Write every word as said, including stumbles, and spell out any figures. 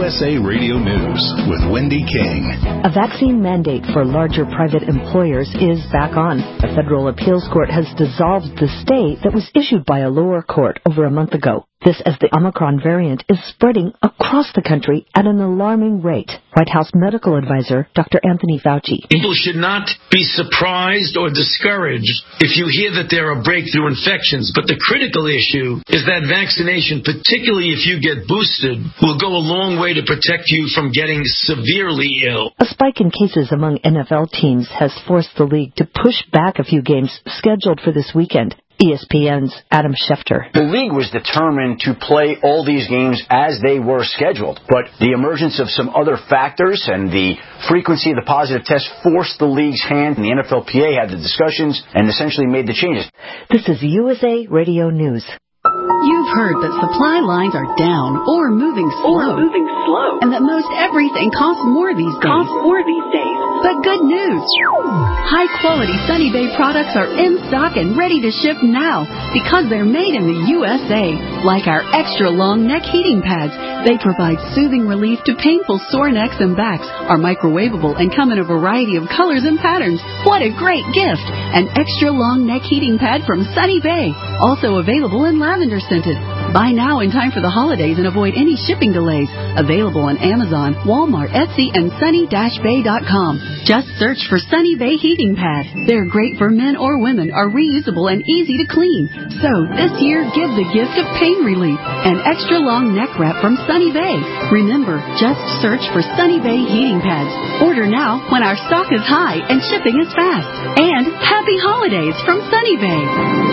S A Radio News with Wendy King. A vaccine mandate for larger private employers is back on. A federal appeals court has dissolved the stay that was issued by a lower court over a month ago. This as the Omicron variant is spreading across the country at an alarming rate. White House medical advisor Doctor Anthony Fauci. People should not be surprised or discouraged if you hear that there are breakthrough infections. But the critical issue is that vaccination, particularly if you get boosted, will go a long way to protect you from getting severely ill. A spike in cases among N F L teams has forced the league to push back a few games scheduled for this weekend. E S P N's Adam Schefter. The league was determined to play all these games as they were scheduled, but the emergence of some other factors and the frequency of the positive tests forced the league's hand, and the N F L P A had the discussions and essentially made the changes. This is U S A Radio News. You've heard that supply lines are down or moving slow, or moving slow, and that most everything costs more these days. Costs more these days. But good news! High-quality Sunny Bay products are in stock and ready to ship now because they're made in the U S A. Like our extra-long neck heating pads, they provide soothing relief to painful sore necks and backs, are microwavable and come in a variety of colors and patterns. What a great gift! An extra-long neck heating pad from Sunny Bay, also available in lavender scented. Buy now in time for the holidays and avoid any shipping delays. Available on Amazon, Walmart, Etsy, and sunny dash bay dot com. Just search for Sunny Bay Heating Pad. They're great for men or women, are reusable and easy to clean. So this year, give the gift of pain relief. An extra long neck wrap from Sunny Bay. Remember, just search for Sunny Bay Heating Pads. Order now when our stock is high and shipping is fast. And happy holidays from Sunny Bay.